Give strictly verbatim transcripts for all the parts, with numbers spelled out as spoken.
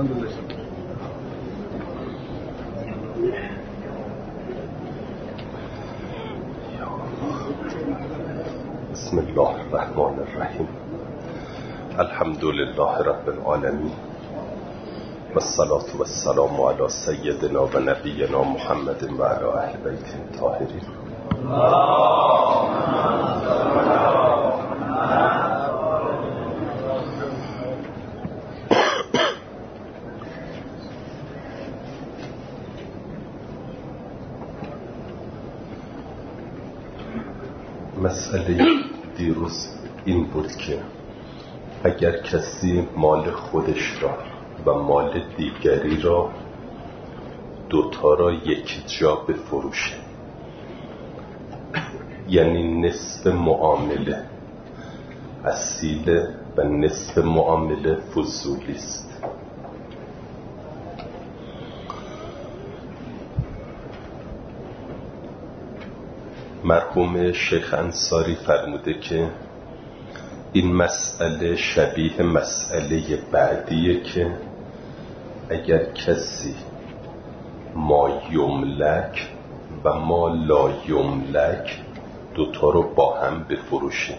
الحمدلله. بسم الله الرحمن الرحیم. الحمد لله رب العالمین و الصلاة و السلام علی سیدنا و نبینا محمد و علی اهل بیت الطاهرین. مسئله دیروز این بود که اگر کسی مال خودش را و مال دیگری را دوتا را یک جا بفروشه، یعنی نصف معامله اصیله و نصف معامله فضولی است. مرحوم شیخ انصاری فرموده که این مسئله شبیه مسئله بعدیه که اگر کسی ما یملک و ما لا یملک دوتا رو با هم بفروشه.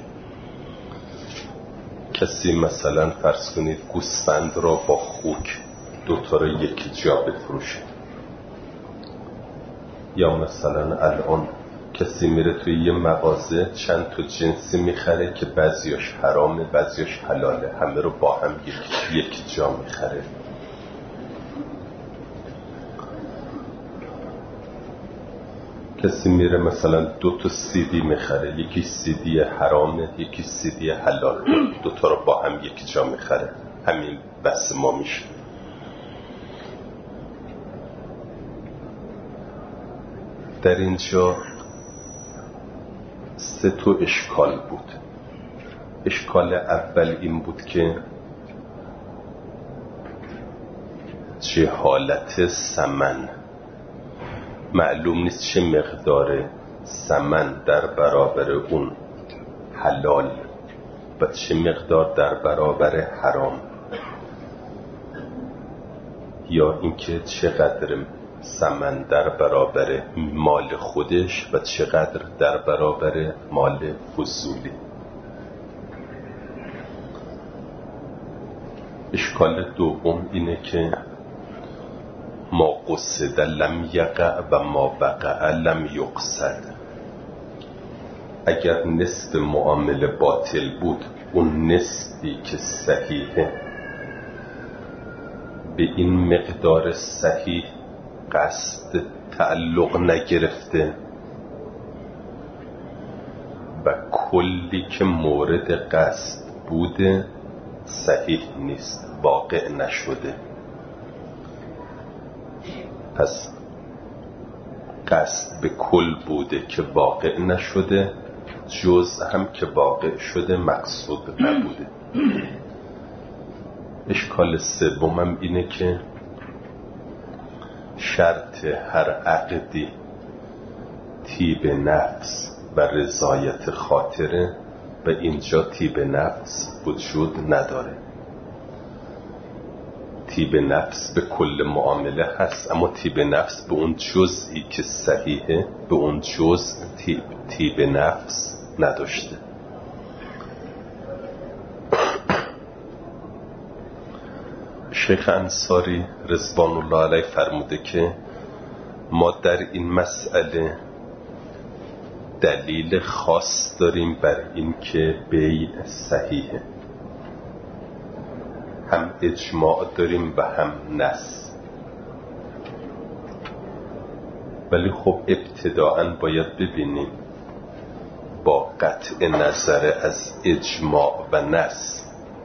کسی مثلا فرض کنید گوسفند را با خوک دوتا رو یکی جا بفروشه، یا مثلا الان کسی میره توی یه مغازه چند تا جنسی میخره که بعضیاش حرامه بعضیاش حلاله، همه رو با هم یک, یک جا میخره. کسی میره مثلا دو تا سی دی میخره، یکی سی دی حرامه یکی سی دی حلاله، دو تا رو با هم یک جا میخره، همین بس ما میشه. در اینجا سه تا اشکال بود. اشکال اول این بود که جهالت ثمن، معلوم نیست چه مقدار ثمن در برابر اون حلال و چه مقدار در برابر حرام، یا اینکه چقدر ثمن در برابر مال خودش و چقدر در برابر مال فضولی. اشکال دوم اینه که ما قصد لم یقع و ما وقع لم یقصد. اگر نصف معامله باطل بود، اون نصفی که صحیحه به این مقدار صحیح قصد تعلق نگرفته و کلی که مورد قصد بوده صحیح نیست، واقع نشده. پس قصد به کل بوده که واقع نشده، جز هم که واقع شده مقصود نبوده. اشکال سومم اینه که شرط هر عقدی طیب نفس و رضایت خاطره و اینجا طیب نفس وجود نداره. طیب نفس به کل معامله هست، اما طیب نفس به اون جزئی که صحیحه به اون جزء طیب, طیب نفس نداشته. شیخ انصاری رضوان الله علیه فرموده که ما در این مسئله دلیل خاص داریم بر این که بیع صحیحه. هم اجماع داریم و هم نص، ولی خب ابتداءً باید ببینیم با قطع نظر از اجماع و نص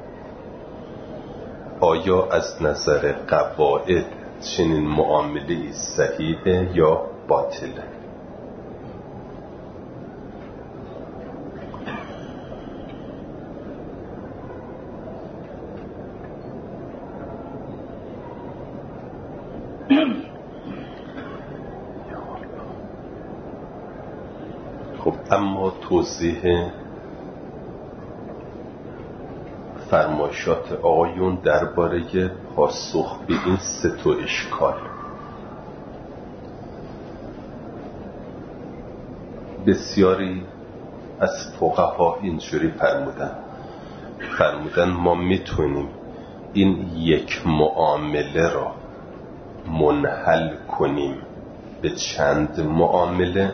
آیا از نظر قواعد چنین معامله‌ای صحیحه یا باطله. خب اما توضیح فرمایشات آقایون درباره پاسخ به این سه تا اشکال. بسیاری از فقها اینجوری فرمودن فرمودن ما میتونیم این یک معامله را منحل کنیم به چند معامله.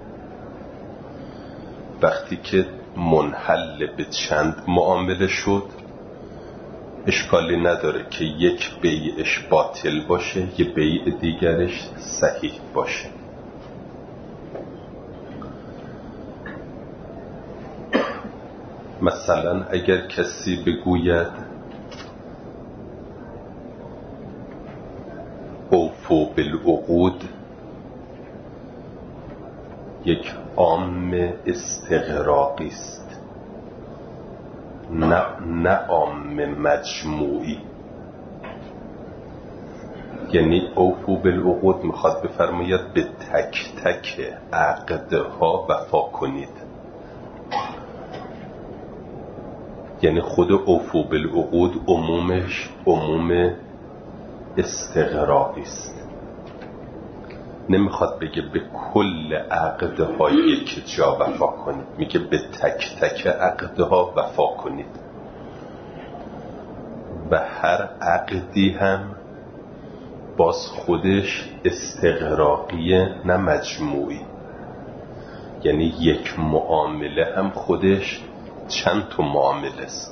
وقتی که منحل به چند معامله شد اشکالی نداره که یک بیعش باطل باشه یه بیع دیگرش صحیح باشه. مثلا اگر کسی بگوید اوفو بالعقود، یک عام استغراقی است، نه نه عام مجموعی. یعنی اوفو بالعقود میخواد بفرماید به تک تک عقدها وفا کنید. یعنی خود اوفو بالعقود عمومش عموم استغراقی است، نمیخواد بگه به کل عقدها یک جا وفا کنید، میگه به تک تک عقدها وفا کنید. و هر عقدی هم باز خودش استغراقیه نه مجموعی. یعنی یک معامله هم خودش چند تا معامله است.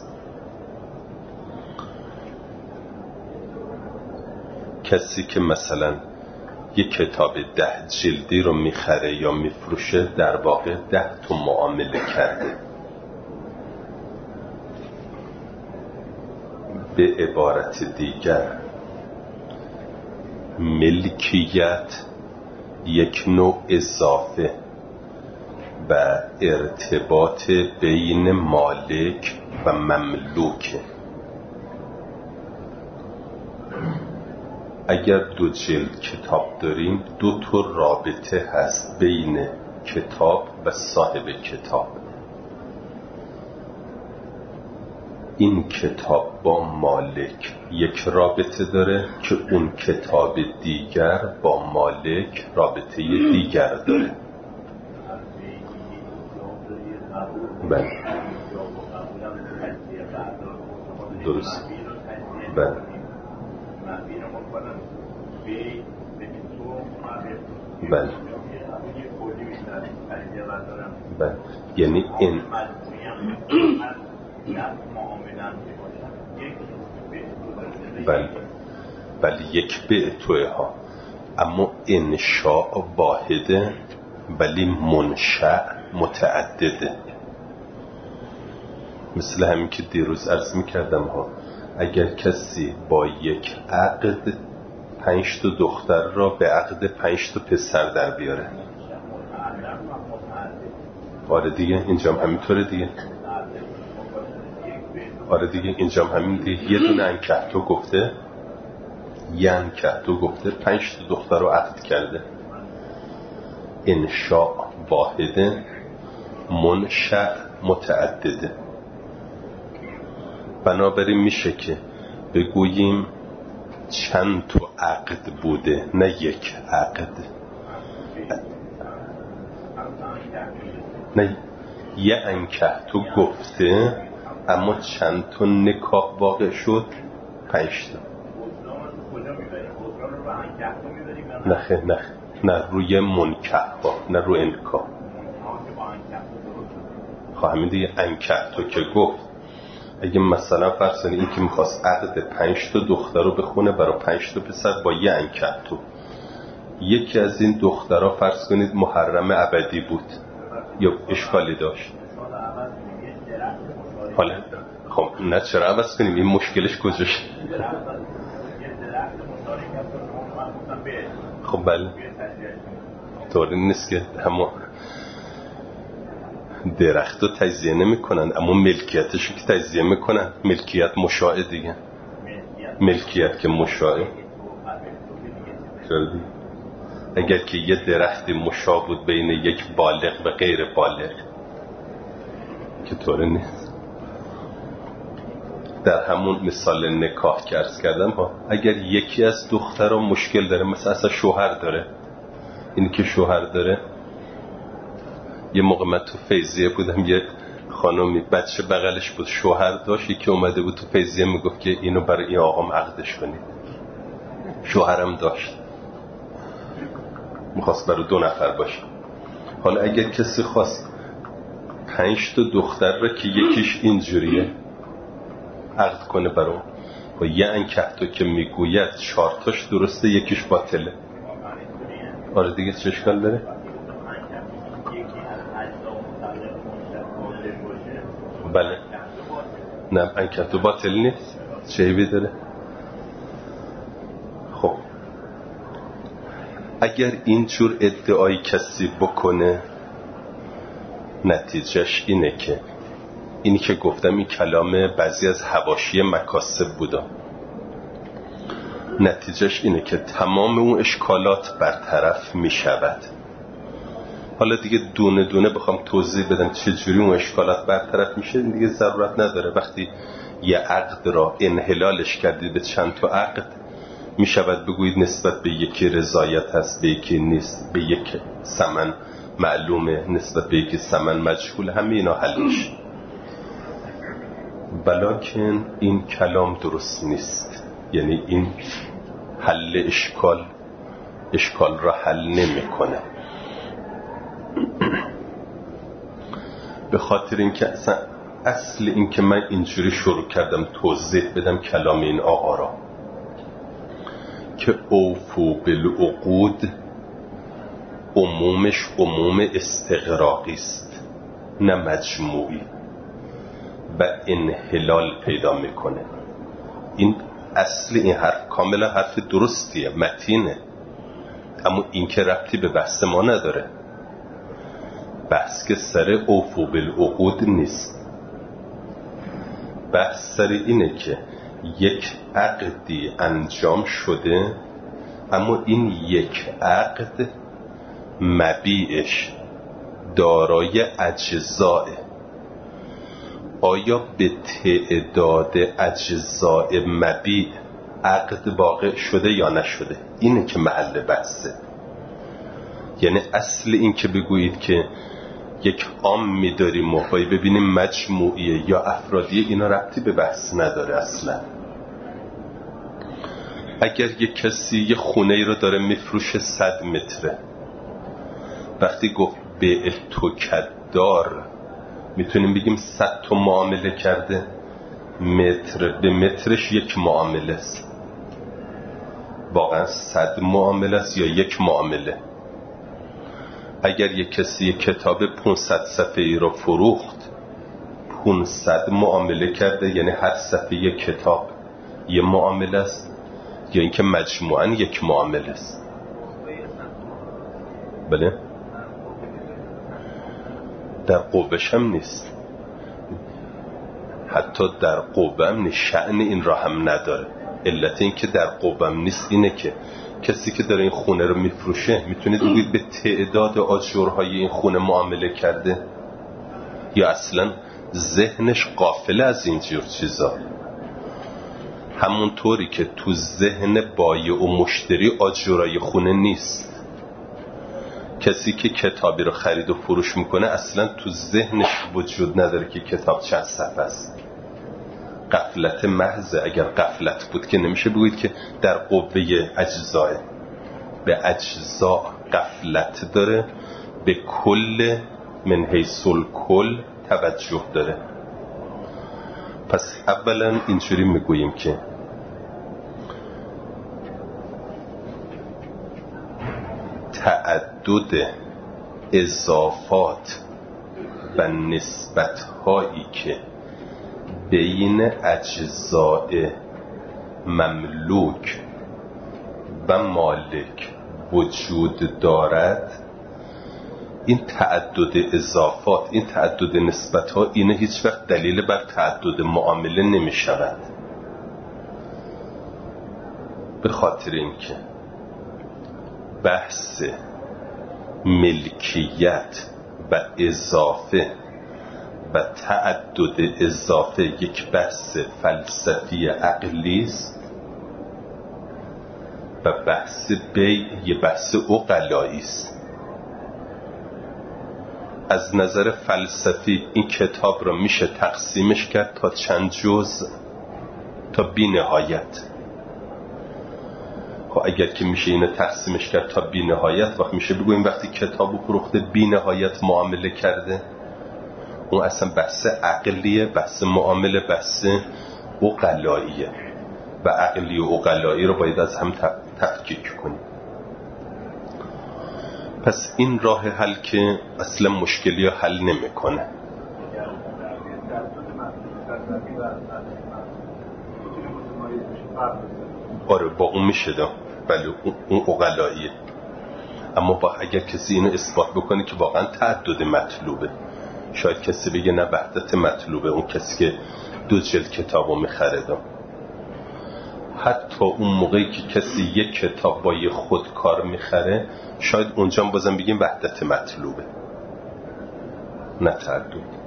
کسی که مثلا یک کتاب ده جلدی رو میخره یا میفروشه در واقع ده تا معامله کرده. به عبارت دیگر ملکیت یک نوع اضافه و ارتباط بین مالک و مملوکه. اگر دو جلد کتاب داریم دو تا رابطه هست بین کتاب و صاحب کتاب. این کتاب با مالک یک رابطه داره که اون کتاب دیگر با مالک رابطه دیگر داره. بله درست. بله بله بله یعنی این بله بله یک به توه ها، اما انشاء واحده ولی منشأ متعدده. مثل همین که دیروز عرض میکردم ها، اگر کسی با یک عقد پنج تا دختر را به عقد پنج تا پسر در بیاره، آره دیگه اینجا هم همینطوره دیگه. آره دیگه اینجا هم همین دیگه. یه دونه انکحتو گفته یه انکحتو گفته پنج تا دختر رو عقد کرده. انشاء واحده منشأ متعدده. بنابراین میشه که بگوییم چند تا عقد بوده نه یک عقد. نه یه انکحتو گفته اما چند تا نکاح واقع شد؟ پنج تا. نه نه نه روی منکح ها نه روی انکاح. خواهمی دیگه انکحتو که گفت اگه مثلا فرض کنید این که میخواست عقد پنج تا دختر رو بخونه برای پنج تا پسر با یه انکحتو، یکی از این دخترها فرض کنید محرم ابدی بود یا اشکالی داشت، حالا خب نه چرا عوض کنیم؟ این مشکلش کجاشه؟ خب بله طوری نیست که همه درخت رو تجزیه نمی کنن اما ملکیتشو که تجزیه میکنن. ملکیت مشاعه دیگه. ملکیت که مشاعه اگر که یه درخت مشاع بود بین یک بالغ و غیر بالغ که طوری نیست. در همون مثال نکاح که عرض کردم ها، اگر یکی از دخترها مشکل داره، مثلا اصلا شوهر داره، اینی که شوهر داره، یه موقع من تو فیضیه بودم، یه خانمی بچه بغلش بود شوهر داشت، یکی اومده بود تو فیضیه میگفت که اینو برای این آقام عقدش کنید، شوهرم داشت، میخواست برای دو نفر باشه. حالا اگر کسی خواست پنج تا دختر را که یکیش اینجوریه عقد کنه برام، و یه انکهتو که میگوید چهار تاش درسته یکیش باطله، آره دیگه چه اشکال داره؟ بله نه انکهتو باطل نیست، چه عیبی داره؟ خب اگر اینجور ادعای کسی بکنه، نتیجهش اینه که اینی که گفتم این کلام بعضی از حواشی مکاسب بودا، نتیجهش اینه که تمام اون اشکالات برطرف می شود. حالا دیگه دونه دونه بخوام توضیح بدم چجوری اون اشکالات برطرف میشه دیگه ضرورت نداره. وقتی یه عقد را انحلالش کردید به چند تا عقد، می شود بگویید نسبت به یکی رضایت هست، به یکی نیست، به یک ثمن معلومه، نسبت به یکی ثمن مجهول، همه اینا حل میشه. بلکن این کلام درست نیست، یعنی این حل اشکال اشکال را حل نمیکنه. به خاطر اینکه اصلا اصل این که من اینجوری شروع کردم توضیح بدم کلام این آقا را که اوفو بالعقود عمومش عموم استغراقی است نه مجموعی و انحلال پیدا میکنه. این اصل این حرف کاملا حرف درستیه، متینه، اما این که ربطی به بحث ما نداره. بحث که سر اوفو بالعقود نیست، بحث سر اینه که یک عقدی انجام شده، اما این یک عقد مبیعش دارای اجزاء، آیا به تعداد اجزاء مبیع عقد واقع شده یا نشده؟ اینه که محل بحثه. یعنی اصل این که بگویید که یک عام می‌داریم و ببینیم مجموعیه یا افرادیه، اینا ربطی به بحث نداره اصلا. اگر یک کسی یه خونه ای رو داره میفروشه صد متره، وقتی گفت به تو کدار، میتونیم بگیم صد تا معامله کرده، متر به مترش یک معامله است. واقعا صد معامله است یا یک معامله؟ اگر یک کسی کتاب پانصد صفحه‌ای رو فروخت، پانصد معامله کرده، یعنی هر صفحه کتاب یک معامله است یا اینکه مجموعاً یک معامله است؟ بله، در قوبش هم نیست، حتی در قوبه هم نیست، شأن این را هم نداره. علت این که در قوبه هم نیست اینه که کسی که داره این خونه رو میفروشه میتونه بگید به تعداد آجرهای این خونه معامله کرده یا اصلا ذهنش غافل از اینجور چیزا. همونطوری که تو ذهن بایع و مشتری آجرهای خونه نیست. کسی که کتابی رو خرید و فروش میکنه اصلا تو ذهنش وجود نداره که کتاب چند صفحه است. غفلت محضه. اگر غفلت بود که نمیشه بگوید که در قوه اجزاه. به اجزا غفلت داره، به کل من حیث الکل توجه داره. پس اولا اینجوری میگوییم که تعدد اضافات و نسبت‌هایی که بین اجزاء مملوک و مالک وجود دارد، این تعدد اضافات، این تعدد نسبت‌ها، اینه هیچ وقت دلیل بر تعدد معامله نمی شود. به خاطر اینکه بحث ملکیت و اضافه و تعدد اضافه یک بحث فلسفی عقلی است و بحث بی یک بحث عقلایی است. از نظر فلسفی این کتاب را میشه تقسیمش کرد تا چند جزء تا بی نهایت. خب اگر که میشه اینو تقسیمش کرد تا بی نهایت، وقت میشه بگویم وقتی کتابو فروخته بی نهایت معامله کرده، اون اصلا بحث عقلیه، بحث معامله بحث عقلاییه و عقلی و عقلایی رو باید از هم تفکیک کنیم. پس این راه حل که اصلا مشکلی رو حل نمیکنه. آره با اون میشه دا، ولی اون عقلاییه. اما با اگر کسی اینو اثبات بکنه که واقعا تعدد مطلوبه، شاید کسی بگه نه وحدت مطلوبه، اون کسی که دو جلد کتابو میخره دا. حتی اون موقعی که کسی یک کتاب با یه خودکار میخره، شاید اونجا بازم بگیم وحدت مطلوبه، نه تعدد.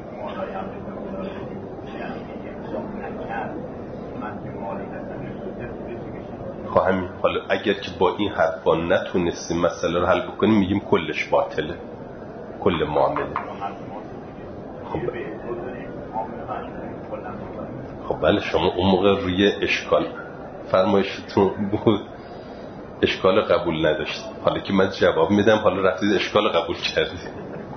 خب همین. حالا اگر که با این حرفا نتونستیم مسئله رو حل بکنیم، میگیم کلش باطله، کل معامله. خب خب بله، شما اون موقع روی اشکال فرمایشتون بود اشکال قبول نداشت، حالا که من جواب میدم حالا رفتید اشکال قبول کردید.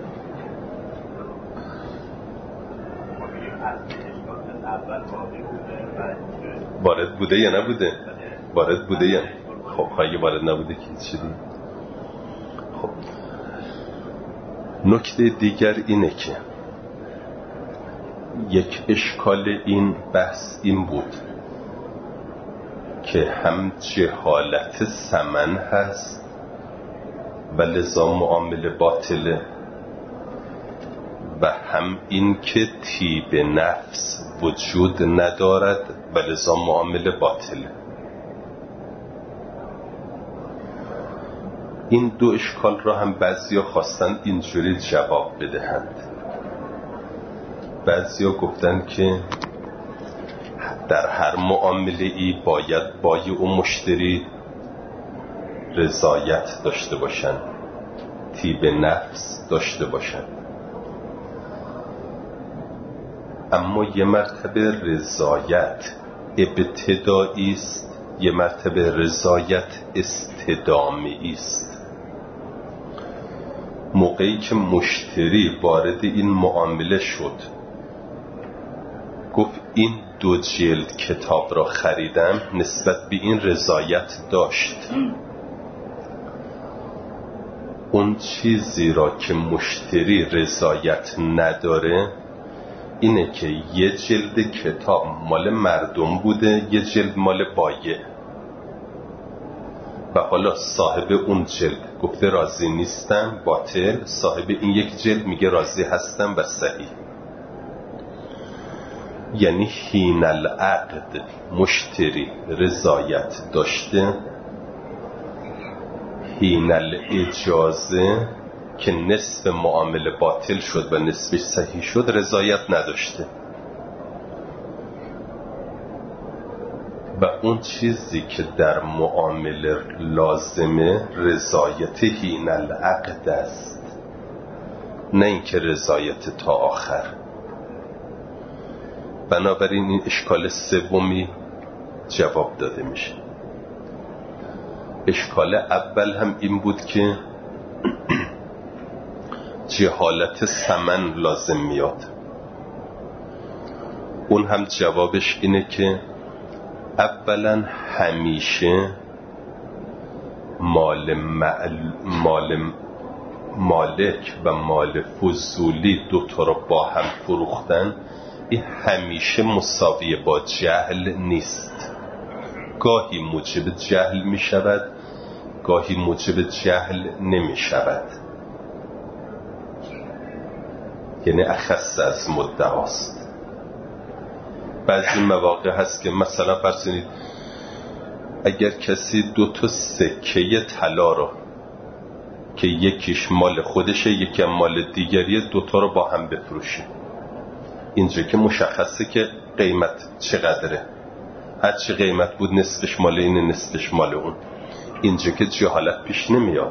وارد بوده یا نبوده؟ وارد بوده یا خب اگه وارد نبوده که چی دید؟ خب نکته دیگر اینه که یک اشکال این بحث این بود که هم جهالت ثمن هست و لذا معامله باطله، و هم این که طیب نفس وجود ندارد و لذا معامله باطله. این دو اشکال را هم بعضیا خواستن اینجوری جواب بدهند. بعضیا گفتن که در هر معامله ای باید بای و مشتری رضایت داشته باشن، طیب نفس داشته باشن. اما یه مرتبه رضایت ابتدایی است، یه مرتبه رضایت استدامی است. موقعی که مشتری وارد این معامله شد، گفت این دو جلد کتاب را خریدم، نسبت به این رضایت داشت. اون چیزی را که مشتری رضایت نداره اینه که یه جلد کتاب مال مردم بوده، یه جلد مال بایع، و حالا صاحب اون جلد گفته راضی نیستم، باطل. صاحب این یک جلد میگه راضی هستم و صحیح. یعنی حین العقد مشتری رضایت داشته، حین الاجازه که نصف معامله باطل شد و نصفش صحیح شد رضایت نداشته. و اون چیزی که در معامله لازمه رضایت حین العقد است، نه اینکه رضایت تا آخر. بنابراین این اشکال سومی جواب داده میشه. اشکال اول هم این بود که جهالت ثمن لازم میاد. اون هم جوابش اینه که اولا همیشه مال, مال, مال مالک و مال فضولی دوتا رو با هم فروختن، این همیشه مساوی با جهل نیست. گاهی موجب جهل می شود، گاهی موجب جهل نمی شود. یعنی اخص از مدعاست. بعضی مواقع هست که مثلا فرض کنید اگر کسی دو تا سکه طلا رو که یکیش مال خودشه یکی مال دیگریه، دوتا رو با هم بفروشه، اینجا که مشخصه که قیمت چقدره، هر چی قیمت بود نصفش مال اینه نصفش مال اون. اینجا که جهالت پیش نمیاد.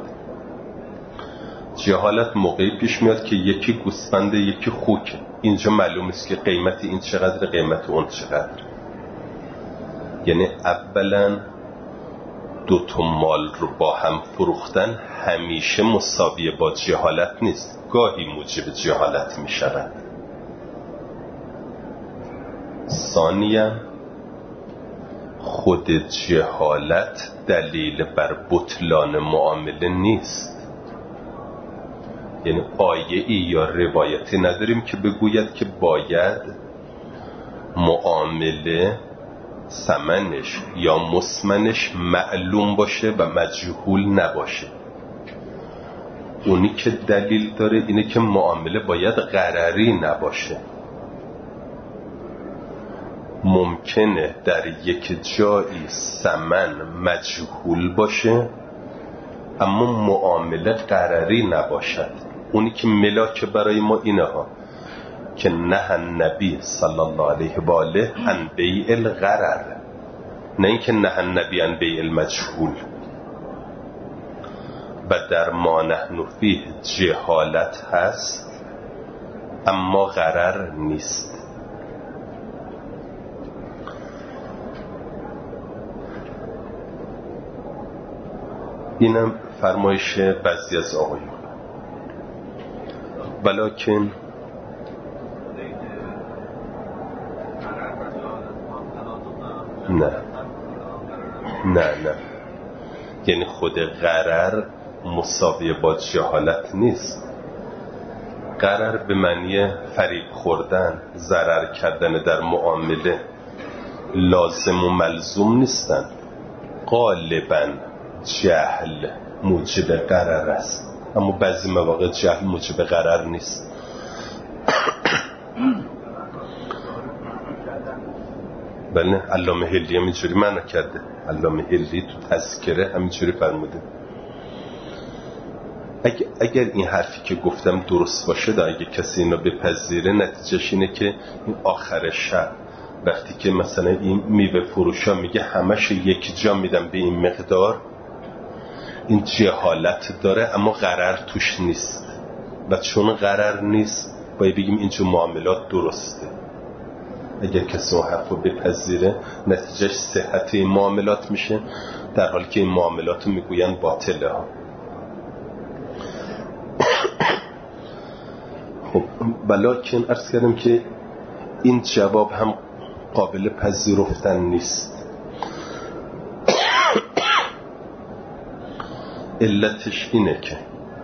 جهالت موقعی پیش میاد که یکی گوسفنده یکی خوکه. اینجا معلوم است که قیمت این چقدر قیمت اون چقدر. یعنی اولا دو تا مال رو با هم فروختن همیشه مساوی با جهالت نیست، گاهی موجب جهالت می شود. ثانیاً خود جهالت دلیل بر بطلان معامله نیست. یعنی آیه ای یا روایتی نداریم که بگوید که باید معامله ثمنش یا مسمنش معلوم باشه و مجهول نباشه. اونی که دلیل داره اینه که معامله باید غرری نباشه. ممکنه در یک جایی ثمن مجهول باشه اما معامله غرری نباشد. اونی که ملاک برای ما اینه ها که نه النبی صلی الله علیه و آله عن بیع الغرر، نه اینکه نه النبی عن بیع المجهول. و در ما نحن فیه جهالت هست اما غرر نیست. اینم فرمایش بعضی از آقایون. ولیکن نه نه نه یعنی خود غرر مساوی با جهالت نیست. غرر به معنی فریب خوردن، ضرر کردن در معامله لازم و ملزوم نیستن. غالباً جهل موجب غرر است اما بعضی مواقع جهل موجب غرر نیست. بله علامه حلی همینجوری معنی کرده. علامه حلی تو تذکره همینجوری فرموده. اگر, اگر این حرفی که گفتم درست باشه دا اگه کسی اینو بپذیره نتیجهش اینه که این آخر شب وقتی که مثلا این میوه فروشا میگه همش یک جا میدم به این مقدار، این جهالت داره اما غرر توش نیست. و چون غرر نیست باید بگیم اینجا معاملات درسته. اگر کسی اون حرف رو بپذیره نتیجهش صحت این معاملات میشه، در حالی که این معاملات رو میگوین باطله ها. خب ولیکن عرض کردم که این جواب هم قابل پذیرفتن نیست. علتش اینه که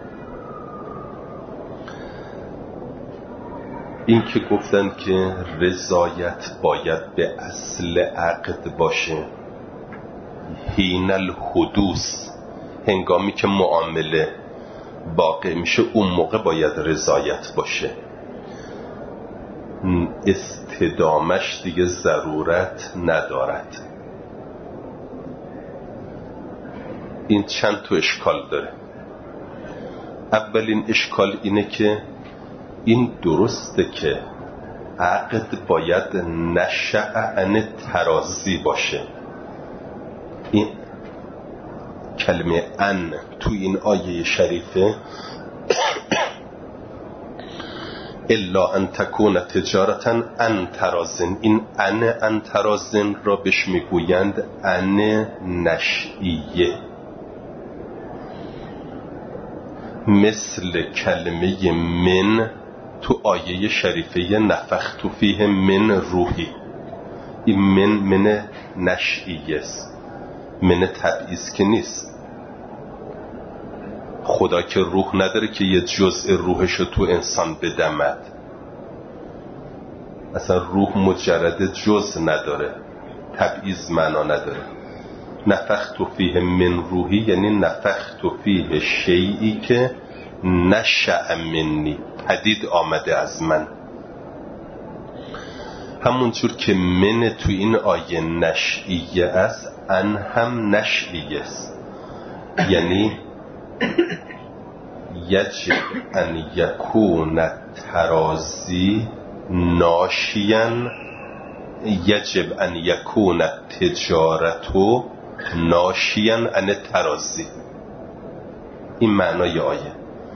این که گفتن که رضایت باید به اصل عقد باشه، حین الحدوث، هنگامی که معامله واقع میشه اون موقع باید رضایت باشه. استدامش دیگه ضرورت ندارد. این چند تا اشکال داره. اولین اشکال اینه که این درسته که عقد باید نشأ عن تراضی باشه. این کلمه ان تو این آیه شریفه الا ان تکون تجارتا ان ترازن، این ان ان ترازن را بهش میگویند ان نشئیه، مثل کلمه من تو آیه شریفه نفخت فیه من روحی. این من من نشئیه است، من تبعیض که نیست. خدا که روح نداره که یه جزء روحشو تو انسان بدمد. اصلا روح مجرد جزء نداره، تبعیض معنا نداره. نفخت فیه من روحی یعنی نفخت فیه شیئی که نشأ منی، پدید آمده از من. همونجور که من تو این آیه نشئیه است، ان هم نشئیه است. یعنی یجب ان یکون ترازی ناشیاً یجب ان یکون تجارتو ناشیاً ان ترازی. این معنای آیه.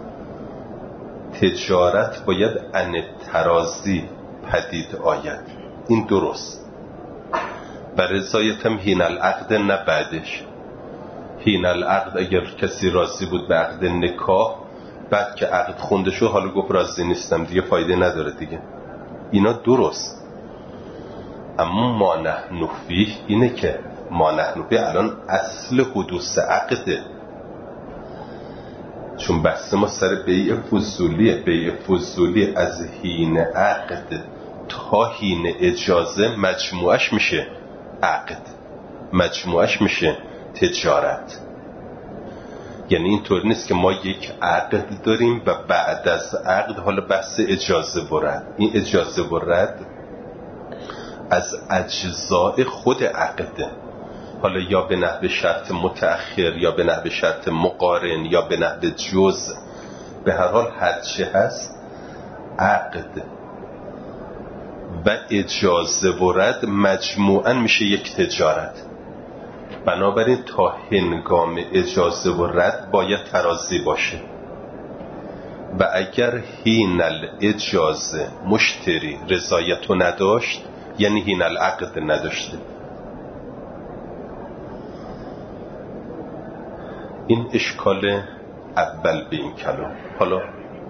تجارت باید ان ترازی پدید آید. این درست. و رضایتم هین العقد نه بعدش. هین العقد اگر کسی راضی بود به عقد نکاح، بعد که عقد خونده شد حالا گفت راضی نیستم، دیگه فایده نداره دیگه. اینا درست. اما ما نحن فیه اینه که ما نحن فیه الان اصل حدوث عقده، چون بحث ما سر بیع فضولیه. بیع فضولی از حین عقد تا حین اجازه مجموعش میشه عقد، مجموعش میشه تجارت. یعنی اینطور نیست که ما یک عقد داریم و بعد از عقد حالا بحث اجازه و رد. این اجازه و رد از اجزاء خود عقده، حالا یا به نحو شرط متأخر یا به نحو شرط مقارن یا به نحو جز، به هر حال هر چه هست عقد و اجازه و رد مجموعاً میشه یک تجارت. بنابراین تا هنگام اجازه و رد باید ترازی باشه و اگر حین الاجازه مشتری رضایتو نداشت یعنی حین العقد نداشته. این اشکال اول به این کلام. حالا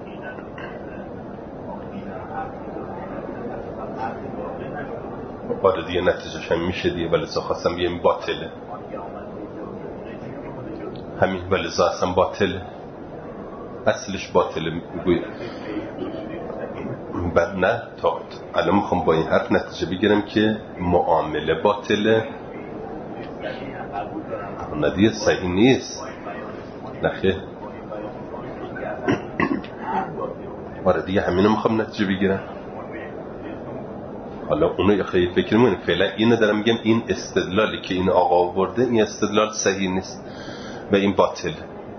آره دیگه نتیجهش هم میشه دیگه، ولی خواستم بگم باطله. همین ولی اصلا باطله، اصلش باطله میگوید. بعد نه تا الان میخوام با این حرف نتیجه بگیرم که معامله باطله، نه دیگه صحیح نیست. نخیر آره دیگه همینو میخوام نتیجه بگیرم. حالا اونو خیلی فکر میکنم فعلا اینو دارم میگم، این استدلالی که این آقا آورده این استدلال صحیح نیست و این باطله.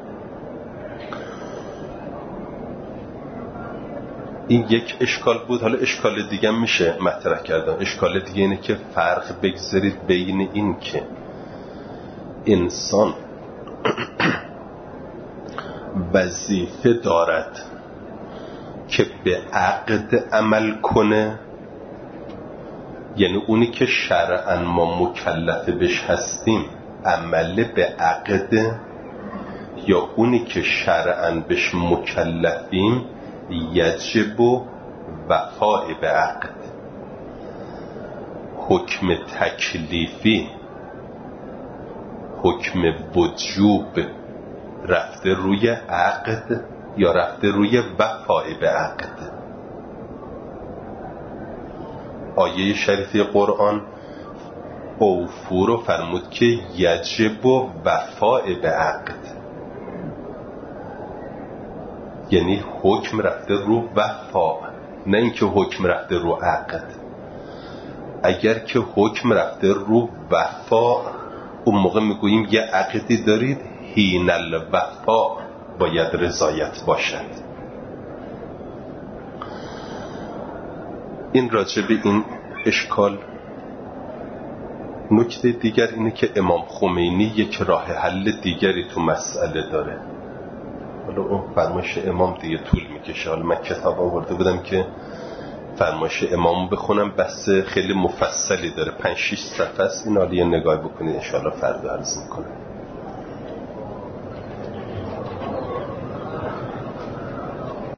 این یک اشکال بود. حالا اشکال دیگه میشه مطرح کردن. اشکال دیگه اینه که فرق بگذارید بین این که انسان وظیفه دارد که به عقد عمل کنه، یعنی اونی که شرعاً ما مکلف بش هستیم عمل به عقد، یا اونی که شرعاً بش مکلفیم یجب وفاء به عقد. حکم تکلیفی، حکم وجوب رفته روی عقد یا رفته روی وفاء به عقد. آیه شریفه قرآن اوفو رو فرمود که یجب وفاء به عقد، یعنی حکم رفته رو وفا، نه اینکه حکم رفته رو عقد. اگر که حکم رفته رو وفا، اون موقع میگوییم یه عقدی دارید، حین الوفا باید رضایت باشد. این راجع به این اشکال. نکته دیگر اینه که امام خمینی یک راه حل دیگری تو مسئله داره. حالا اون فرمایش امام دیگه طول میکشه. حالا من کتاب آورده بودم که فرمایش امام بخونم، بحث خیلی مفصلی داره، پنج شش صفحه است. این حالا یه نگاه بکنید، انشاءالله فردا عرض میکنم.